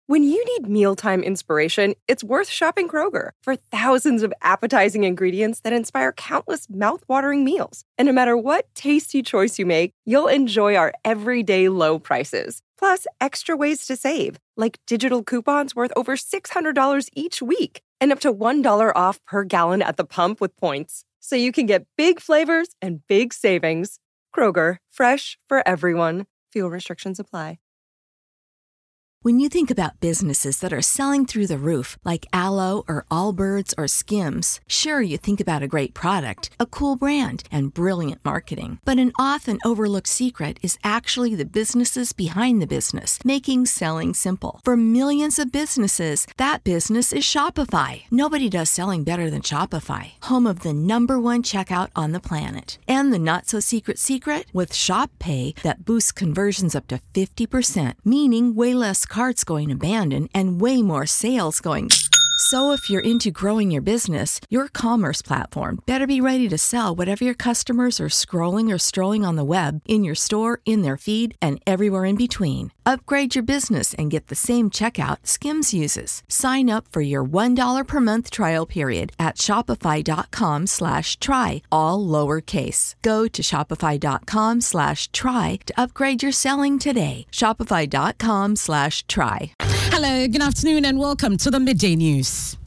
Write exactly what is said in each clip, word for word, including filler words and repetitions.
When you need mealtime inspiration, it's worth shopping Kroger for thousands of appetizing ingredients that inspire countless mouth-watering meals. And no matter what tasty choice you make, you'll enjoy our everyday low prices. Plus, extra ways to save, like digital coupons worth over six hundred dollars each week and up to one dollar off per gallon at the pump with points. So you can get big flavors and big savings. Kroger, fresh for everyone. Fuel restrictions apply. When you think about businesses that are selling through the roof, like Aloe or Allbirds or Skims, sure, you think about a great product, a cool brand, and brilliant marketing. But an often overlooked secret is actually the businesses behind the business, making selling simple. For millions of businesses, that business is Shopify. Nobody does selling better than Shopify, home of the number one checkout on the planet. And the not-so-secret secret? With Shop Pay that boosts conversions up to fifty percent, meaning way less carts going abandoned and way more sales going. So if you're into growing your business, your commerce platform better be ready to sell whatever your customers are scrolling or strolling on the web, in your store, in their feed, and everywhere in between. Upgrade your business and get the same checkout Skims uses. Sign up for your one dollar per month trial period at shopify.com slash try, all lowercase. Go to shopify.com slash try to upgrade your selling today. Shopify.com slash try. Hello, good afternoon and welcome to the Midday News.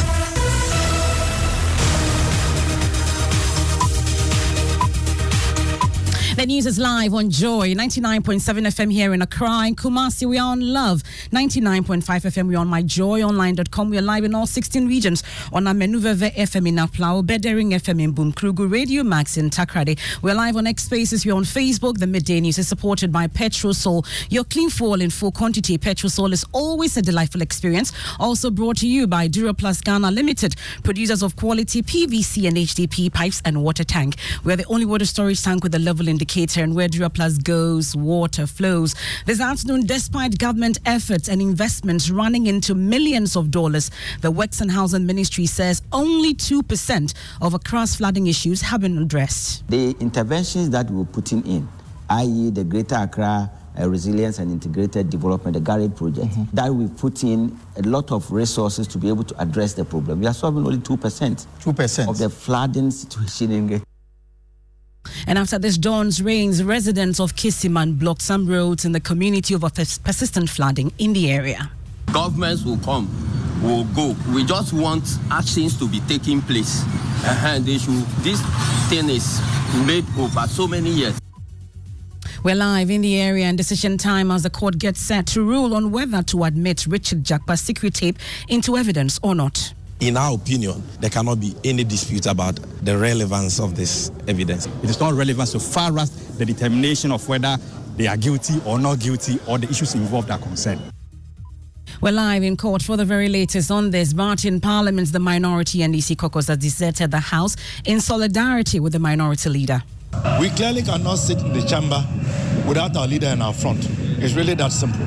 The news is live on Joy, ninety-nine point seven F M here in Accra. In Kumasi, we are on Love, ninety-nine point five F M. We're on my joy online dot com. We're live in all sixteen regions on Amenuveve F M in Aflao, Bedering F M in Bumkrugu, Radio Max in Takrade. We're live on X Spaces. We're on Facebook. The Midday News is supported by Petrosol. Your clean fuel in full quantity. Petrosol is always a delightful experience. Also brought to you by Duraplus Ghana Limited, producers of quality P V C and H D P pipes and water tank. We're the only water storage tank with a level indicator, and where Duraplus goes, water flows. This afternoon, despite government efforts and investments running into millions of dollars, the Works and Housing Ministry says only two percent of Accra's flooding issues have been addressed. The interventions that we're putting in, that is the Greater Accra uh, Resilience and Integrated Development, the GARED project, mm-hmm. that we put in a lot of resources to be able to address the problem. We are solving only two percent, two percent of the flooding situation in Greater. And after this dawn's rains, residents of Kisiman blocked some roads in the community over persistent flooding in the area. Governments will come, will go. We just want actions to be taking place. Uh-huh. They should, this thing is made over so many years. We're live in the area and decision time as the court gets set to rule on whether to admit Richard Jakpa's secret tape into evidence or not. In our opinion, there cannot be any dispute about the relevance of this evidence. It is not relevant so far as the determination of whether they are guilty or not guilty or the issues involved are concerned. We're live in court for the very latest on this. But in Parliament, the minority N D C caucus has deserted the House in solidarity with the minority leader. We clearly cannot sit in the chamber without our leader in our front. It's really that simple.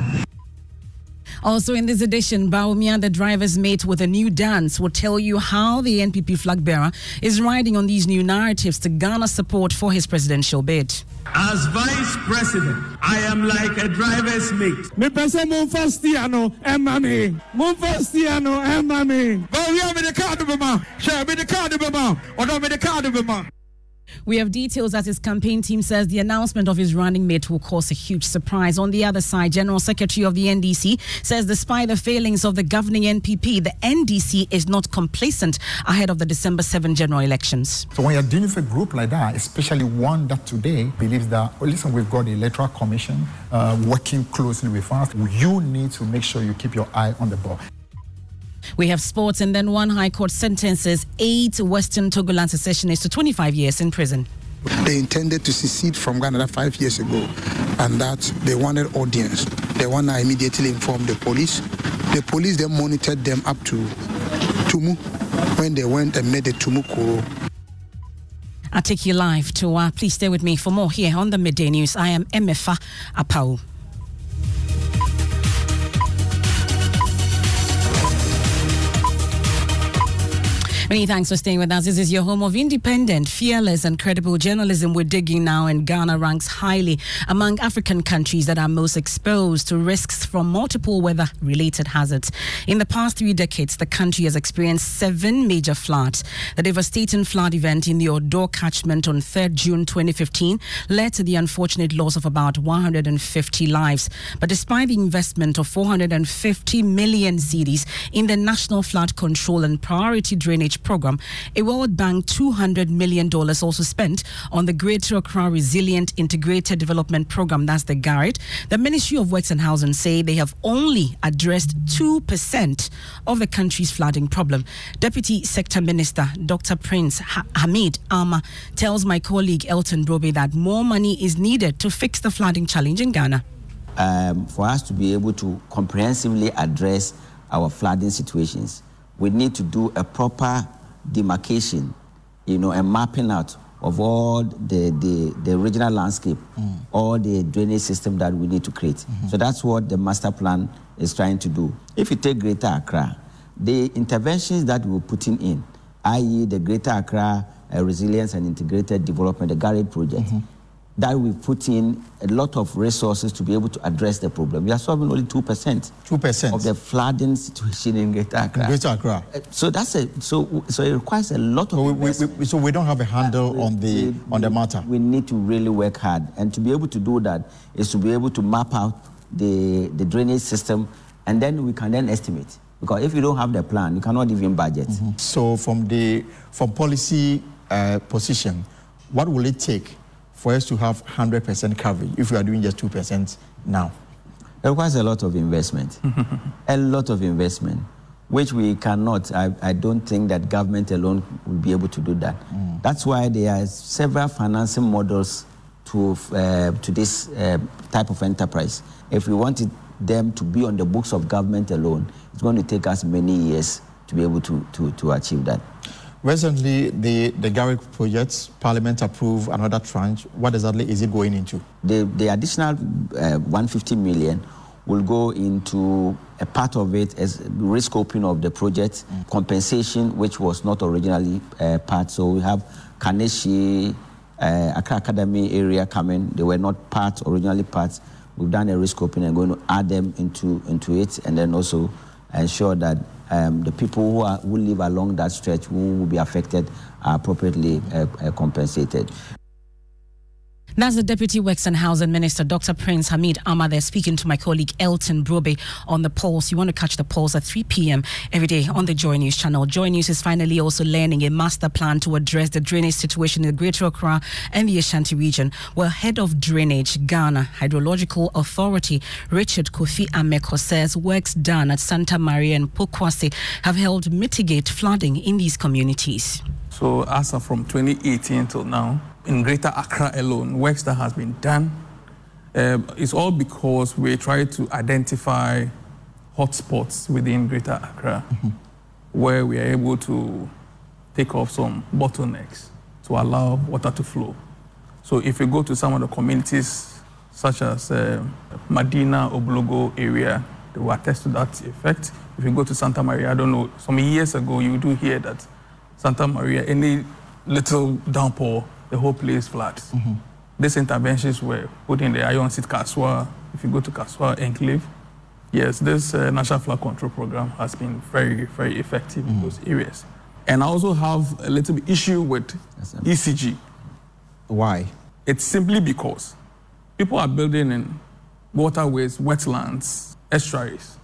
Also in this edition, Baumia, the driver's mate with a new dance, will tell you how the N P P flag bearer is riding on these new narratives to garner support for his presidential bid. As vice president, I am like a driver's mate. Me pese mon fastiano emami. Mon fastiano emami. Baumia me the card of ma. Share me the card of ma. Or not me the card of ma. We have details as his campaign team says the announcement of his running mate will cause a huge surprise. On the other side, General Secretary of the N D C says despite the failings of the governing N P P, the N D C is not complacent ahead of the December seventh general elections. So when you're dealing with a group like that, especially one that today believes that, well, listen, we've got the Electoral Commission uh, working closely with us, you need to make sure you keep your eye on the ball. We have sports, and then one High Court sentences eight Western Togoland secessionists to twenty-five years in prison. They intended to secede from Ghana five years ago, and that they wanted audience. They want to immediately inform the police. The police then monitored them up to Tumu when they went and made the Tumu Koro. I take you live to, uh, please stay with me for more here on the Midday News. I am Emefa Apau. Many thanks for staying with us. This is your home of independent, fearless, and credible journalism. We're digging now, and Ghana ranks highly among African countries that are most exposed to risks from multiple weather-related hazards. In the past three decades, the country has experienced seven major floods. The devastating flood event in the Odo catchment on third of June twenty fifteen led to the unfortunate loss of about one hundred fifty lives. But despite the investment of four hundred fifty million cedis in the National Flood Control and Priority Drainage Program, a World Bank two hundred million dollars also spent on the Greater Accra Resilient Integrated Development Program, that's the GARID. The Ministry of Works and Housing say they have only addressed two percent of the country's flooding problem. Deputy Sector Minister Doctor Prince ha- Hamid Ama tells my colleague Elton Brobe that more money is needed to fix the flooding challenge in Ghana. Um, for us to be able to comprehensively address our flooding situations, we need to do a proper demarcation, you know, and mapping out of all the, the, the regional landscape, mm. all the drainage system that we need to create. Mm-hmm. So that's what the master plan is trying to do. If you take Greater Accra, the interventions that we're putting in, that is the Greater Accra uh, Resilience and Integrated Development, the GARID project, mm-hmm. that we put in a lot of resources to be able to address the problem. We are solving only two percent. two percent of the flooding situation in Greater Accra. Greater Accra. Uh, so that's a so so it requires a lot of. So we, we, so we don't have a handle uh, we, on the we, on the matter. We need to really work hard, and to be able to do that is to be able to map out the the drainage system, and then we can then estimate. Because if you don't have the plan, you cannot even budget. Mm-hmm. So from the from policy uh, position, what will it take for us to have one hundred percent coverage if we are doing just two percent now? It requires a lot of investment, a lot of investment, which we cannot. I, I don't think that government alone will be able to do that. Mm. That's why there are several financing models to, uh, to this uh, type of enterprise. If we wanted them to be on the books of government alone, it's going to take us many years to be able to, to, to achieve that. Recently, the, the GARID project, Parliament approved another tranche. What exactly is it going into? The, the additional uh, one hundred fifty million will go into a part of it as rescoping of the project, mm. compensation, which was not originally uh, part. So we have Kaneshi, uh, Accra Academy area coming. They were not part, originally part. We've done a rescoping and going to add them into, into it, and then also ensure that Um, the people who, are, who live along that stretch who will be affected are appropriately uh, uh, compensated. That's the Deputy Works and Housing Minister, Doctor Prince Hamid Ama, there speaking to my colleague Elton Brobe on the Pulse. You want to catch the Pulse at three p.m. every day on the Joy News channel. Joy News is finally also learning a master plan to address the drainage situation in the Greater Accra and the Ashanti region. Well, Head of Drainage, Ghana Hydrological Authority, Richard Kofi Ameko, says works done at Santa Maria and Pokwase have helped mitigate flooding in these communities. So as of from twenty eighteen till now, in Greater Accra alone, works that has been done, uh, it's all because we try to identify hotspots within Greater Accra, mm-hmm. where we are able to take off some bottlenecks to allow water to flow. So if you go to some of the communities, such as uh, Madina, Oblogo area, they will attest to that effect. If you go to Santa Maria, I don't know, some years ago, you do hear that Santa Maria, any little downpour, the whole place floods. Mm-hmm. These interventions were put in the Iron Seat Kaswa. If you go to Kaswa Enclave, yes, this uh, National Flood Control Program has been very, very effective mm-hmm. in those areas. And I also have a little bit issue with E C G. Why? It's simply because people are building in waterways, wetlands, estuaries.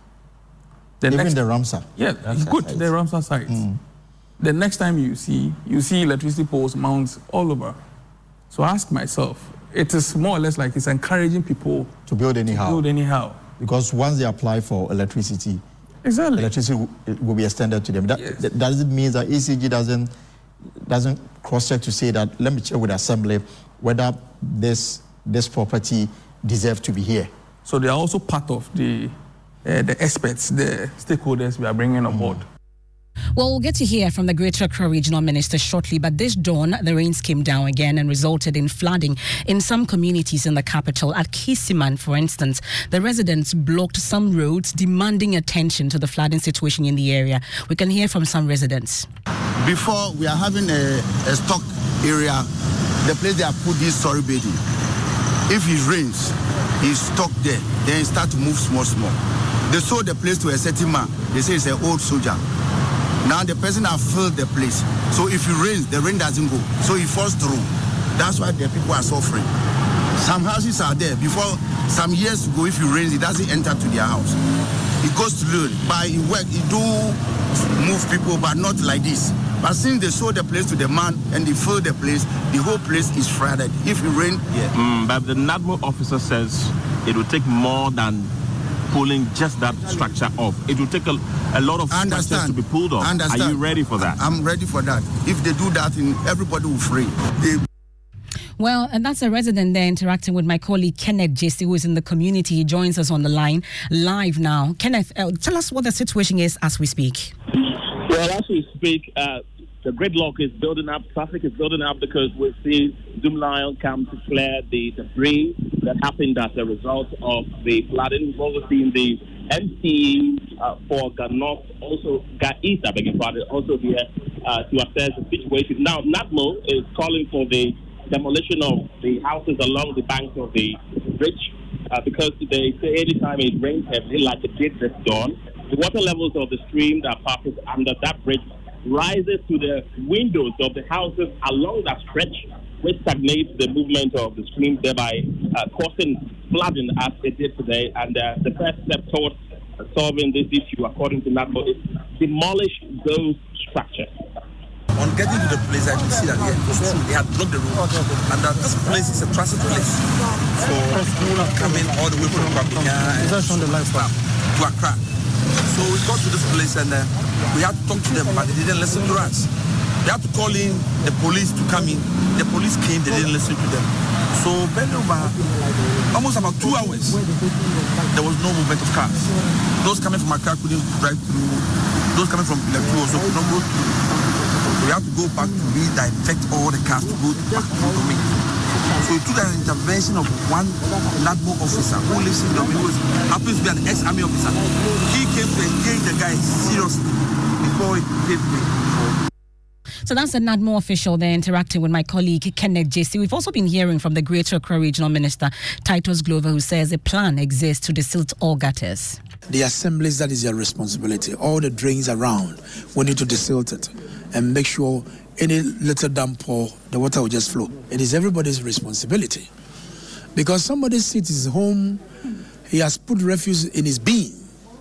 The Even next, the Ramsar? Yeah, Ramsar good, sites. the Ramsar sites. Mm. The next time you see, you see electricity poles, mounts all over. So I ask myself, it is more or less like it's encouraging people to build anyhow. To build anyhow. Because once they apply for electricity, exactly. electricity will be extended to them. That, yes. that does it mean that E C G doesn't doesn't cross-check to say that, let me check with Assembly whether this this property deserves to be here? So they are also part of the uh, the experts, the stakeholders we are bringing on board. Mm. Well, we'll get to hear from the Greater Accra Regional Minister shortly, but this dawn, the rains came down again and resulted in flooding in some communities in the capital. At Kisiman, for instance, the residents blocked some roads, demanding attention to the flooding situation in the area. We can hear from some residents. before we are having a, a stock area, the place they have put this story bedding. If it rains, he's stuck there. Then he start to move small, small. They sold the place to a certain man. They say it's an old soldier. Now the person has filled the place. So if it rains, the rain doesn't go. So it falls through. That's why the people are suffering. Some houses are there. Before some years ago, if it rains, it doesn't enter to their house. It goes to load. But it work, it do move people, but not like this. But since they sold the place to the man and they filled the place, the whole place is flooded. If it rains, yeah. Mm, but the NADMO officer says it will take more than pulling just that structure off. It will take a, a lot of structures to be pulled off. Understand. Are you ready for that? I'm ready for that. If they do that, everybody will free. They Well, and that's a resident there interacting with my colleague Kenneth J C, who is in the community. He joins us on the line live now. Kenneth, uh, tell us what the situation is as we speak. Well, as we speak, uh, the gridlock is building up. Traffic is building up because we see Zoom Lion come to clear the debris that happened as a result of the flooding. We've also seen the M C E uh, for North, also Ga East, I beg your pardon, also here uh, to assess the situation. Now, NADMO is calling for the demolition of the houses along the banks of the bridge uh, because they say anytime it rains heavily, like it did this dawn, the water levels of the stream that passes under that bridge rises to the windows of the houses along that stretch, which stagnates the movement of the stream, thereby uh, causing flooding as it did today. And uh, the first step towards uh, solving this issue, according to NADMO, is demolish those structures. On getting to the place, I can see that yeah, they had blocked the road, and that this place is a transit place for people coming all the way from Kwabena and to Accra. So we got to this place and uh, we had to talk to them, but they didn't listen to us. They had to call in the police to come in. The police came, they didn't listen to them. So bend over almost about two hours, there was no movement of cars. Those coming from Accra couldn't drive through. Those coming from Electro also could not go through. We have to go back to redirect all the cars to go back to Domingo. So it took an intervention of one NADMO officer who lives in Domingo, who happens to be an ex-army officer. He came to engage the guy seriously before he paved way. So that's the NADMO official there interacting with my colleague Kenneth J C. We've also been hearing from the Greater Accra Regional Minister Titus Glover, who says a plan exists to desilt all gutters. The assemblies, that is their responsibility. All the drains around, we need to desilt it and make sure any little downpour, the water will just flow. It is everybody's responsibility. Because somebody sits his home, he has put refuse in his bin.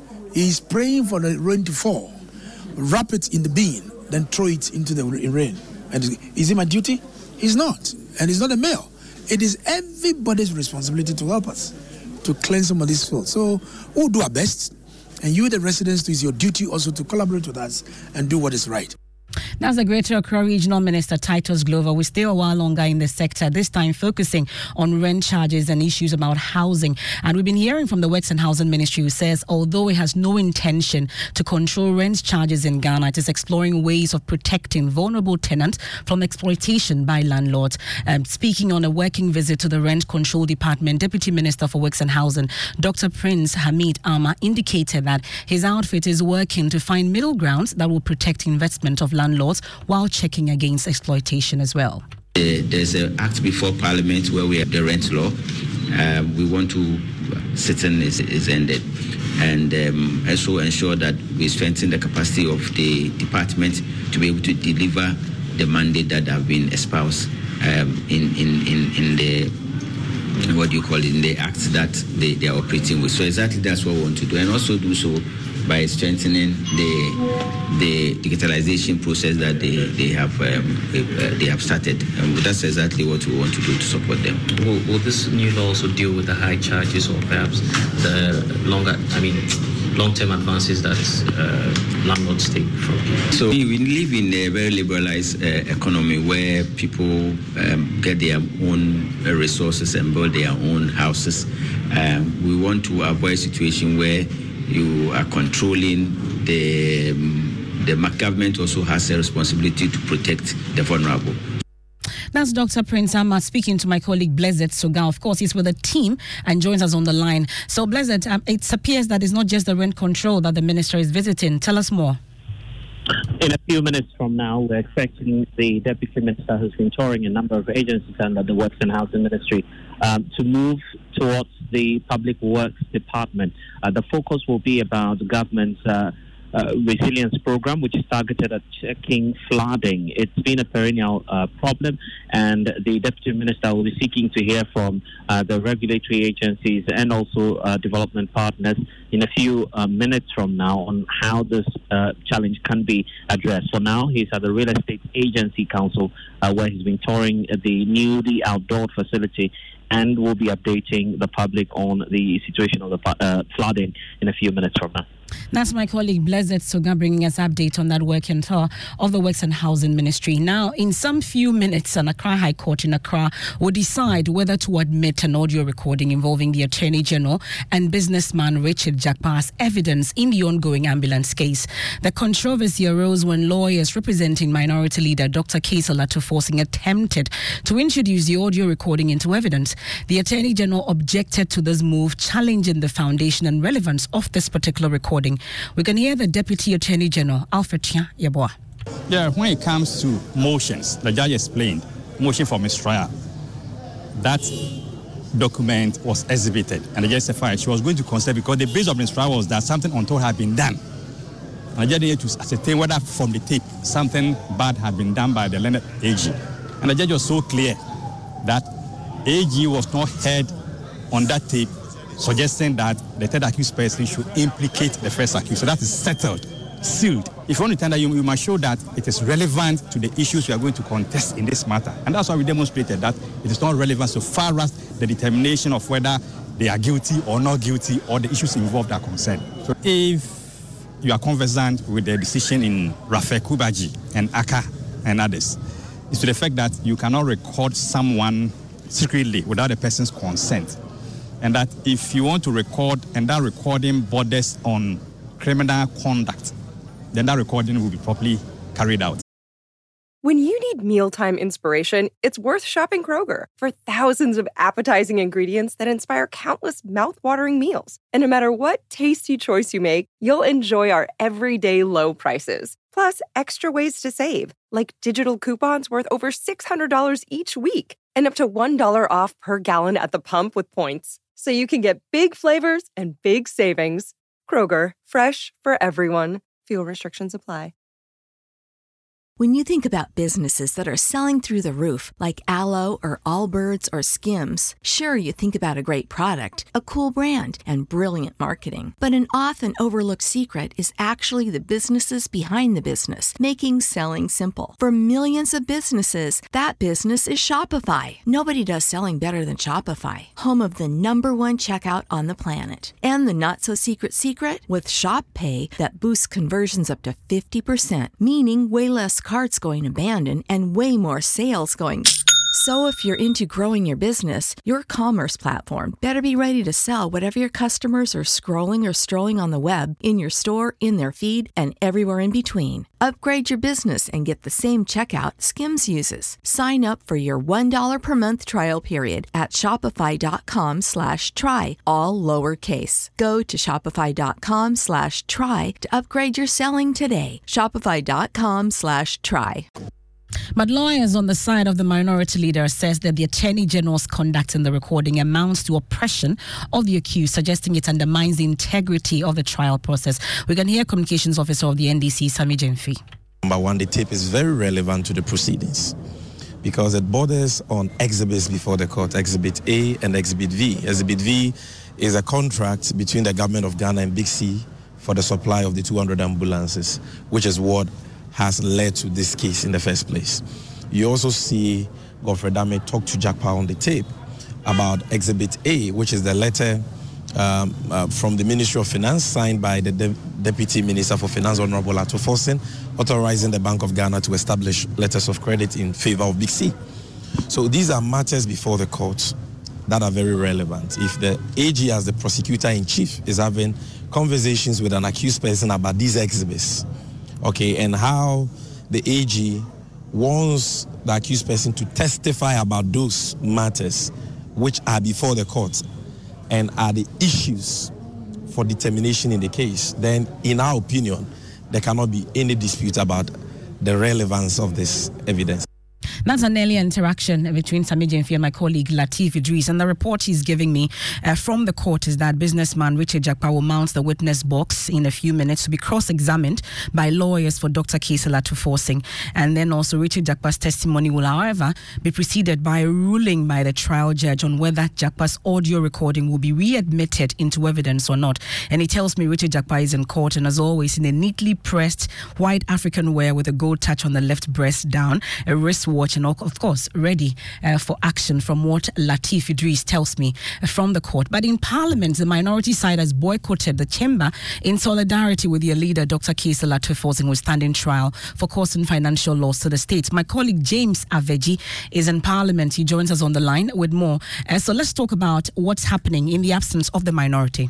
He is praying for the rain to fall. Wrap it in the bin, then throw it into the rain. And is it my duty? It's not. And it's not a male. It is everybody's responsibility to help us to cleanse some of this filth. So we'll do our best. And you, the residents, it is your duty also to collaborate with us and do what is right. That's the Greater Accra Regional Minister Titus Glover. We stay a while longer in the sector, this time focusing on rent charges and issues about housing. And we've been hearing from the Works and Housing Ministry, who says although it has no intention to control rent charges in Ghana, it is exploring ways of protecting vulnerable tenants from exploitation by landlords. Um, speaking on a working visit to the Rent Control Department, Deputy Minister for Works and Housing, Doctor Prince Hamid Ama, indicated that his outfit is working to find middle grounds that will protect investment of landlords while checking against exploitation as well. Uh, there's an act before Parliament where we have the rent law. Uh, we want to sitting is, is ended, and um, also ensure that we strengthen the capacity of the department to be able to deliver the mandate that have been espoused um, in, in, in, in the what do you call it in the acts that they, they are operating with. So exactly that's what we want to do, and also do so by strengthening the the digitalization process that they they have um, uh, they have started. And that's exactly what we want to do to support them. Will, will this new law also deal with the high charges or perhaps the longer, I mean, long-term advances that uh, landlords take from people? So we live in a very liberalized uh, economy where people um, get their own uh, resources and build their own houses. Um, we want to avoid a situation where you are controlling the um, the government also has a responsibility to protect the vulnerable. That's Doctor Prince Ama speaking to my colleague Blessed Soga. Of course, he's with a team and joins us on the line. So, Blessed, um, it appears that it's not just the rent control that the minister is visiting. Tell us more. In a few minutes from now, we're expecting the Deputy Minister who's been touring a number of agencies under the Works and Housing Ministry um, to move towards the Public Works Department. Uh, the focus will be about the government's uh, uh, resilience program, which is targeted at checking flooding. It's been a perennial uh, problem, and the Deputy Minister will be seeking to hear from uh, the regulatory agencies and also uh, development partners in a few uh, minutes from now on how this uh, challenge can be addressed. For now, he's at the Real Estate Agency Council, uh, where he's been touring the newly outdoor facility, and will be updating the public on the situation of the uh, flooding in a few minutes from now. That's my colleague Blessed Soga bringing us update on that work and tour of the Works and Housing Ministry. Now, in some few minutes, an Accra High Court in Accra will decide whether to admit an audio recording involving the Attorney General and businessman Richard Jakpa as evidence in the ongoing ambulance case. The controversy arose when lawyers representing Minority Leader Doctor Kaysa Latu-Forcing attempted to introduce the audio recording into evidence. The Attorney General objected to this move, challenging the foundation and relevance of this particular recording. We can hear the Deputy Attorney General, Alfred Tia Yeboah. Yeah, when it comes to motions, the judge explained, motion for mistrial, that document was exhibited and the judge said she was going to consider because the base of mistrial was that something untoward had been done. And the judge needed to ascertain whether from the tape something bad had been done by the learned A G. And the judge was so clear that A G was not heard on that tape suggesting that the third accused person should implicate the first accused. So that is settled, sealed. If you want to tell that, you, you must show that it is relevant to the issues we are going to contest in this matter. And that's why we demonstrated that it is not relevant so far as the determination of whether they are guilty or not guilty or the issues involved are concerned. So if you are conversant with the decision in Rafael Kubaji and Aka and others, it's to the fact that you cannot record someone secretly without the person's consent. And that if you want to record and that recording borders on criminal conduct, then that recording will be properly carried out. When you need mealtime inspiration, it's worth shopping Kroger for thousands of appetizing ingredients that inspire countless mouth-watering meals. And no matter what tasty choice you make, you'll enjoy our everyday low prices. Plus, extra ways to save, like digital coupons worth over six hundred dollars each week and up to one dollar off per gallon at the pump with points. So you can get big flavors and big savings. Kroger, fresh for everyone. Fuel restrictions apply. When you think about businesses that are selling through the roof, like Aloe or Allbirds or Skims, sure, you think about a great product, a cool brand, and brilliant marketing. But an often overlooked secret is actually the businesses behind the business, making selling simple. For millions of businesses, that business is Shopify. Nobody does selling better than Shopify, home of the number one checkout on the planet. And the not-so-secret secret? With Shop Pay that boosts conversions up to fifty percent, meaning way less carts going abandoned and way more sales going. So if you're into growing your business, your commerce platform better be ready to sell whatever your customers are scrolling or strolling on the web, in your store, in their feed, and everywhere in between. Upgrade your business and get the same checkout Skims uses. Sign up for your one dollar per month trial period at shopify.com slash try, all lowercase. Go to shopify.com slash try to upgrade your selling today. Shopify.com slash try. But lawyers on the side of the Minority Leader says that the Attorney General's conduct in the recording amounts to oppression of the accused, suggesting it undermines the integrity of the trial process. We can hear Communications Officer of the N D C, Sami Jemfi. Number one, the tape is very relevant to the proceedings because it borders on exhibits before the court, Exhibit A and Exhibit V. Exhibit V is a contract between the government of Ghana and Big C for the supply of the two hundred ambulances, which is what has led to this case in the first place. You also see Godfrey Dame talk to Jakpa on the tape about Exhibit A, which is the letter um, uh, from the Ministry of Finance signed by the De- Deputy Minister for Finance, Honorable Latu-Forcing, authorizing the Bank of Ghana to establish letters of credit in favor of Big C. So these are matters before the court that are very relevant. If the A G, as the prosecutor-in-chief, is having conversations with an accused person about these exhibits, okay, and how the A G wants the accused person to testify about those matters which are before the court and are the issues for determination in the case, then in our opinion, there cannot be any dispute about the relevance of this evidence. That's an earlier interaction between Sami Gyamfi and my colleague Lateef Idris. And the report he's giving me uh, from the court is that businessman Richard Jakpa will mount the witness box in a few minutes to be cross-examined by lawyers for Doctor Caseley Atufor. And then also Richard Jakpa's testimony will, however, be preceded by a ruling by the trial judge on whether Jakpa's audio recording will be readmitted into evidence or not. And he tells me Richard Jakpa is in court and, as always, in a neatly pressed white African wear with a gold touch on the left breast down, a wristwatch, and of course ready uh, for action, from what Lateef Idris tells me uh, from the court. But in Parliament, the minority side has boycotted the chamber in solidarity with their leader, Doctor Caseley Atufor, who is standing trial for causing financial loss to the state. My colleague James Aveji is in Parliament. He joins us on the line with more. Uh, so let's talk about what's happening in the absence of the minority.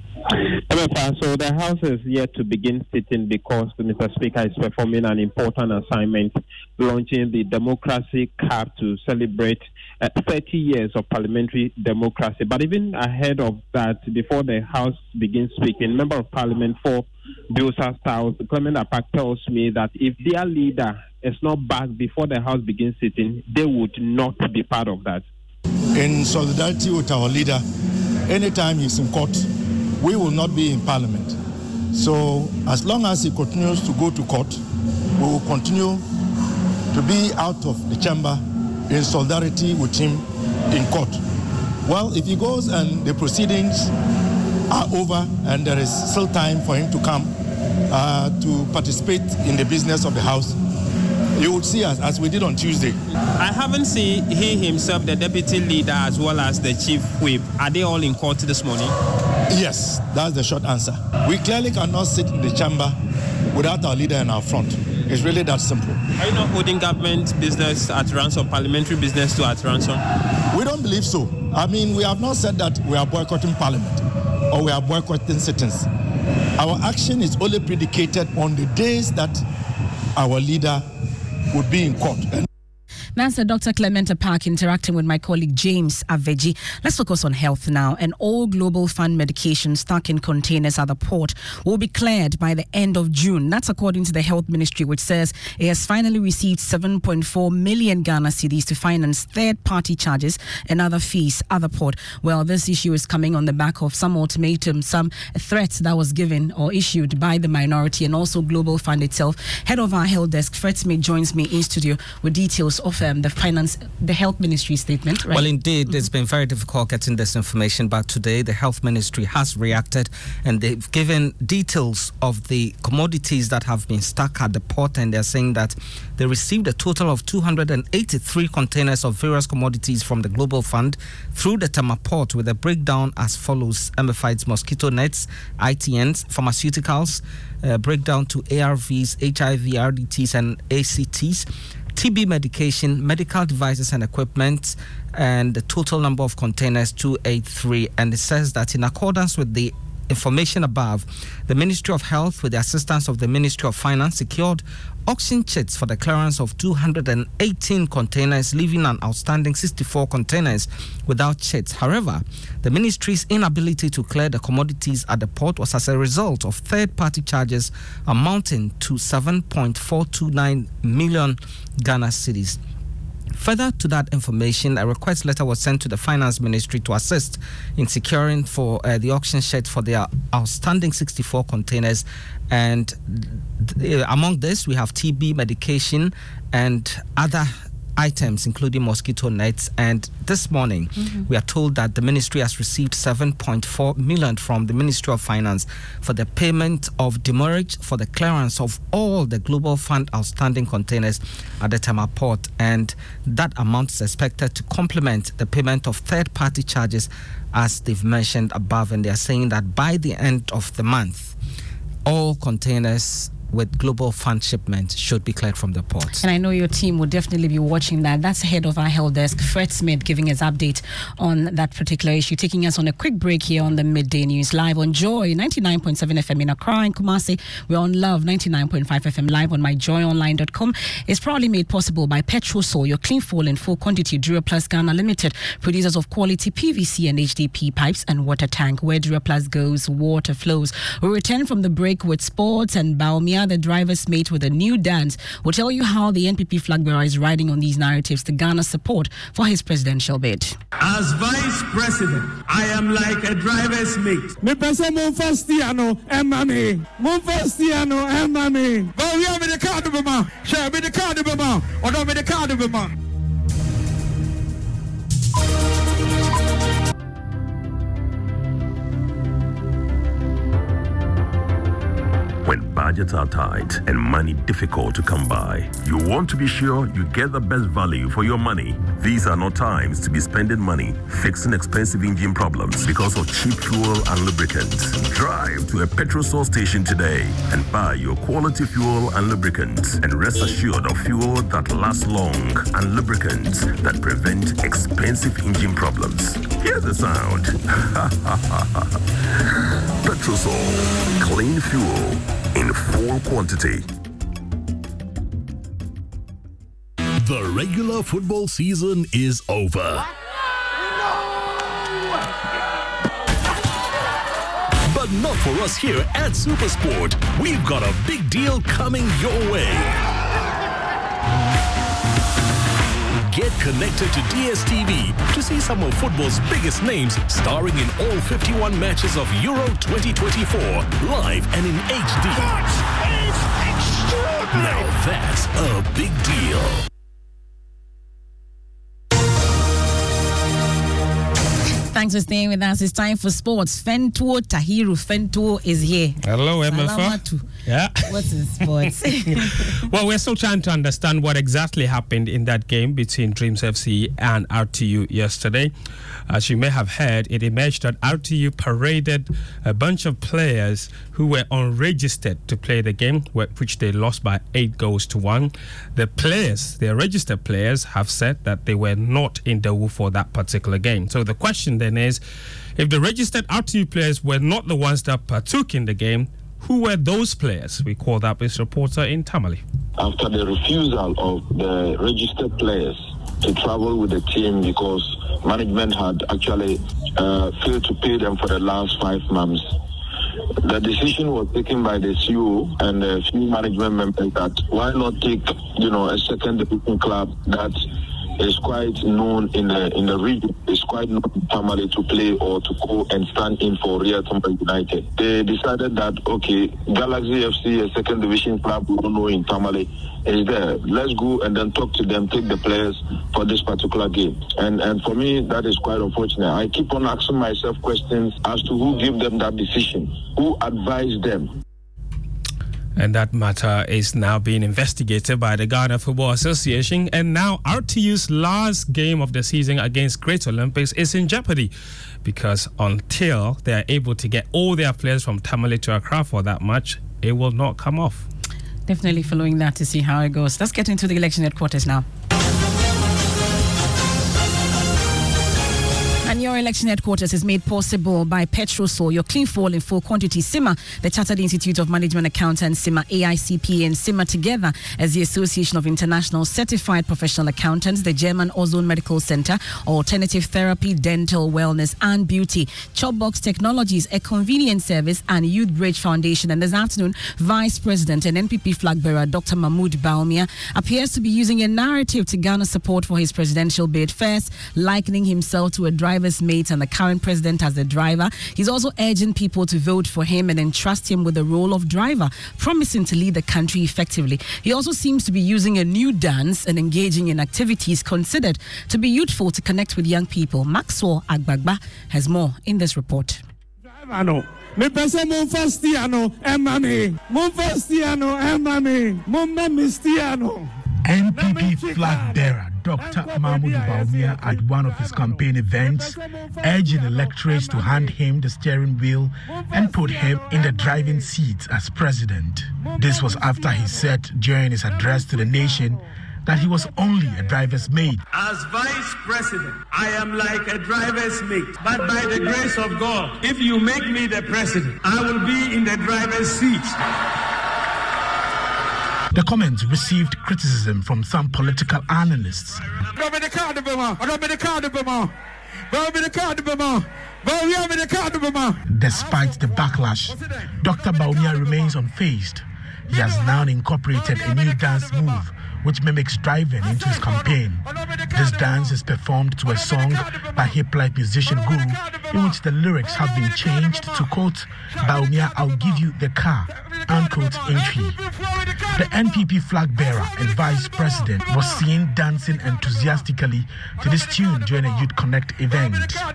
So the House is yet to begin sitting because Mister Speaker is performing an important assignment, launching the Democracy Cup to celebrate uh, thirty years of parliamentary democracy. But even ahead of that, before the House begins speaking, Member of Parliament for Builsa South, Clement Apak, tells me that if their leader is not back before the House begins sitting, they would not be part of that. In solidarity with our leader, anytime he's in court, we will not be in Parliament. So as long as he continues to go to court, we will continue to be out of the chamber in solidarity with him in court. Well, if he goes and the proceedings are over and there is still time for him to come uh, to participate in the business of the House, you would see us as we did on Tuesday. I haven't seen he himself, the deputy leader, as well as the chief whip. Are they all in court this morning? Yes, that's the short answer. We clearly cannot sit in the chamber without our leader in our front. It's really that simple. Are you not holding government business at ransom, parliamentary business too at ransom? We don't believe so. I mean, we have not said that we are boycotting Parliament or we are boycotting sittings. Our action is only predicated on the days that our leader would be in court. And That's Doctor Clement Apak interacting with my colleague James Aveji. Let's focus on health now. And all Global Fund medications stuck in containers at the port will be cleared by the end of June. That's according to the Health Ministry, which says it has finally received seven point four million Ghana cedis to finance third-party charges and other fees at the port. Well, this issue is coming on the back of some ultimatum, some threats that was given or issued by the minority and also Global Fund itself. Head of our health desk, Fred Smith, joins me in studio with details of Um, the finance, the health ministry statement. Right? Well, indeed, mm-hmm. It's been very difficult getting this information, but today the health ministry has reacted and they've given details of the commodities that have been stuck at the port, and they're saying that they received a total of two hundred eighty-three containers of various commodities from the Global Fund through the Tema port, with a breakdown as follows: Amifides, mosquito nets, I T Ns, pharmaceuticals, uh, breakdown to A R Vs, H I V, R D Ts and A C Ts, T B medication, medical devices and equipment, and the total number of containers two hundred eighty-three. And it says that in accordance with the information above, the Ministry of Health, with the assistance of the Ministry of Finance, secured auction chits for the clearance of two hundred eighteen containers, leaving an outstanding sixty-four containers without chits. However, the ministry's inability to clear the commodities at the port was as a result of third-party charges amounting to seven point four two nine million Ghana cedis. Further to that information, a request letter was sent to the Finance Ministry to assist in securing for uh, the auction shed for their outstanding sixty-four containers. And th- among this, we have T B medication and other items, including mosquito nets. And this morning, mm-hmm. we are told that the ministry has received seven point four million from the Ministry of Finance for the payment of demurrage for the clearance of all the Global Fund outstanding containers at the Tema port. And that amount is expected to complement the payment of third-party charges, as they've mentioned above. And they are saying that by the end of the month, all containers with Global Fund shipment should be cleared from the port. And I know your team will definitely be watching that. That's head of our health desk, Fred Smith, giving us update on that particular issue. Taking us on a quick break here on the Midday News, live on Joy ninety-nine point seven F M in Accra and Kumasi. We're on Love ninety-nine point five F M, live on my joy online dot com. It's proudly made possible by Petrosol, your clean fuel in full quantity, Duraplus Ghana Limited, producers of quality P V C and H D P pipes and water tank. Where Duraplus goes, water flows. We return from the break with sports and Baumia Bawumia, the driver's mate with a new dance, will tell you how the N P P flag bearer is riding on these narratives to garner support for his presidential bid. As vice president, I am like a driver's mate. Me pese mon fastiano emami. Mon fastiano emami. But we have the card of ma. Share me the card of ma. Or don't be the card of ma. When budgets are tight and money difficult to come by, you want to be sure you get the best value for your money. These are not times to be spending money fixing expensive engine problems because of cheap fuel and lubricants. Drive to a petrol source station today and buy your quality fuel and lubricants, and rest assured of fuel that lasts long and lubricants that prevent expensive engine problems. Hear the sound. Petrosol, clean fuel in full quantity. The regular football season is over. But not for us here at Supersport. We've got a big deal coming your way. Get connected to D S T V to see some of football's biggest names starring in all fifty-one matches of Euro twenty twenty-four, live and in H D. That is extraordinary! Now that's a big deal. Thanks for staying with us. It's time for sports. Fentuo Tahiru Fentuo is here. Hello, M F A. Salamatu. Yeah. What's in sports? Well, we're still trying to understand what exactly happened in that game between Dreams F C and R T U yesterday. As you may have heard, it emerged that R T U paraded a bunch of players who were unregistered to play the game, which they lost by eight goals to one. The players, the registered players, have said that they were not in Dawu for that particular game. So the question then is, if the registered R T U players were not the ones that partook in the game, who were those players? We called up this reporter in Tamale. After the refusal of the registered players to travel with the team because management had actually uh, failed to pay them for the last five months, the decision was taken by the C E O and a few management members that why not take, you know, a second division club that is quite known in the in the region, is quite known in Tamale to play or to go and stand in for Real Tamale United. They decided that, okay, Galaxy F C, a second division club we don't know in Tamale, is there. Let's go and then talk to them, take the players for this particular game. And and for me, that is quite unfortunate. I keep on asking myself questions as to who gave them that decision, who advised them. And that matter is now being investigated by the Ghana Football Association. And now R T U's last game of the season against Great Olympics is in jeopardy, because until they are able to get all their players from Tamale to Accra for that match, it will not come off. Definitely following that to see how it goes. Let's get into the election headquarters now. And your election headquarters is made possible by Petrosol, your clean fuel in full quantity. SIMA, the Chartered Institute of Management Accountants, SIMA A I C P A, and SIMA together as the Association of International Certified Professional Accountants, the German Ozone Medical Center, Alternative Therapy, Dental, Wellness, and Beauty, Chopbox Technologies, a convenience service, and Youth Bridge Foundation. And this afternoon, Vice President and N P P flag bearer Doctor Mahmoud Bawumia appears to be using a narrative to garner support for his presidential bid. First, likening himself to a driver's mate and the current president as the driver. He's also urging people to vote for him and entrust him with the role of driver, promising to lead the country effectively. He also seems to be using a new dance and engaging in activities considered to be youthful to connect with young people. Maxwell Agbagba has more in this report. Me pese mon fastiano emami. Mon fastiano emami. Mon memistiano. N P P flag bearer Doctor Mahmoud Bawumia at one of his campaign events urging electorates to hand him the steering wheel and put him in the driving seat as president. This was after he said during his address to the nation that he was only a driver's mate. As vice president, I am like a driver's mate. But by the grace of God, if you make me the president, I will be in the driver's seat. The comments received criticism from some political analysts. Despite the backlash, Doctor Bawumia remains unfazed he has now incorporated a new dance move which mimics driving into his campaign. This dance is performed to a song by hip-life musician Guru, in which the lyrics have been changed to quote, "Bawumia, I'll give you the car," unquote entry. The N P P flag bearer and vice president was seen dancing enthusiastically to this tune during a Youth Connect event.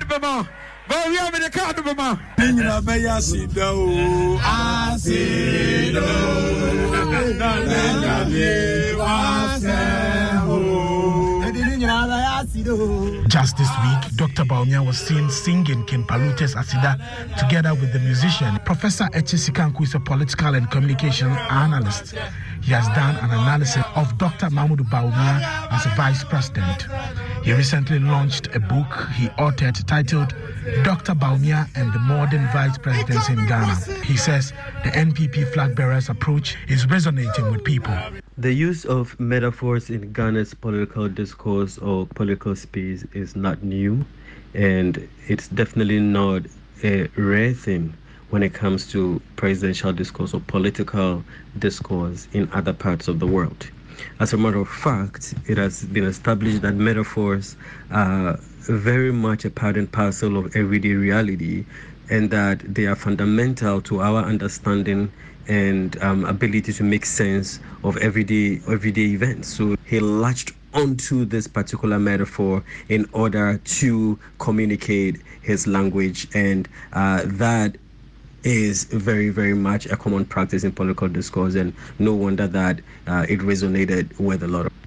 Just this week, Doctor Bawumia was seen singing King Palute's Asida together with the musician. Professor Echi Sikanku is a political and communication analyst. He has done an analysis of Doctor Mahamudu Bawumia as a vice president. He recently launched a book he authored titled Doctor Bawumia and the Modern Vice Presidency in Ghana. He says the N P P flag bearer's approach is resonating with people. The use of metaphors in Ghana's political discourse or political space is not new, and it's definitely not a rare thing when it comes to presidential discourse or political discourse in other parts of the world. As a matter of fact, it has been established that metaphors are very much a part and parcel of everyday reality, and that they are fundamental to our understanding and um, ability to make sense of everyday everyday events. So he latched onto this particular metaphor in order to communicate his language, and uh, that is very, very much a common practice in political discourse, and no wonder that uh, it resonated with a lot of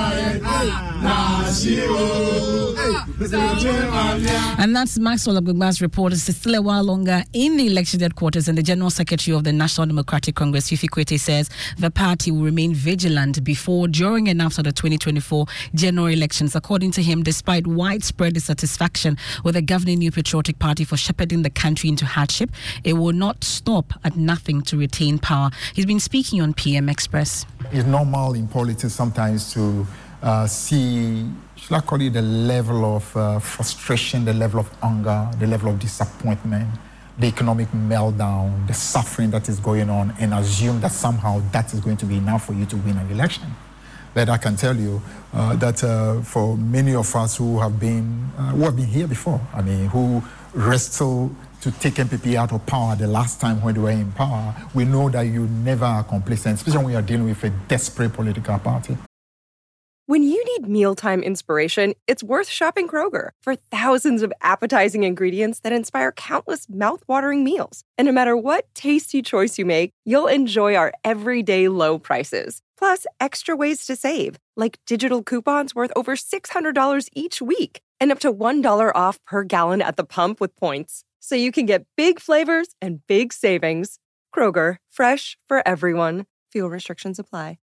And that's Maxwell Agbegba's report. It's still a while longer in the election headquarters, and the General Secretary of the National Democratic Congress, Fifi Kwete, says the party will remain vigilant before, during and after the twenty twenty-four general elections. According to him, despite widespread dissatisfaction with the governing New Patriotic Party for shepherding the country into hardship, it will not stop at nothing to retain power. He's been speaking on P M Express. It's normal in politics sometimes to uh, see, should I call it, the level of uh, frustration, the level of anger, the level of disappointment, the economic meltdown, the suffering that is going on, and assume that somehow that is going to be enough for you to win an election. But I can tell you uh, that uh, for many of us who have been uh, who have been here before, I mean, who wrestled to take N P P out of power the last time when they were in power, we know that you never are complacent, especially when you are dealing with a desperate political party. When you need mealtime inspiration, it's worth shopping Kroger for thousands of appetizing ingredients that inspire countless mouth-watering meals. And no matter what tasty choice you make, you'll enjoy our everyday low prices. Plus, extra ways to save, like digital coupons worth over six hundred dollars each week and up to one dollar off per gallon at the pump with points. So you can get big flavors and big savings. Kroger, fresh for everyone. Fuel restrictions apply.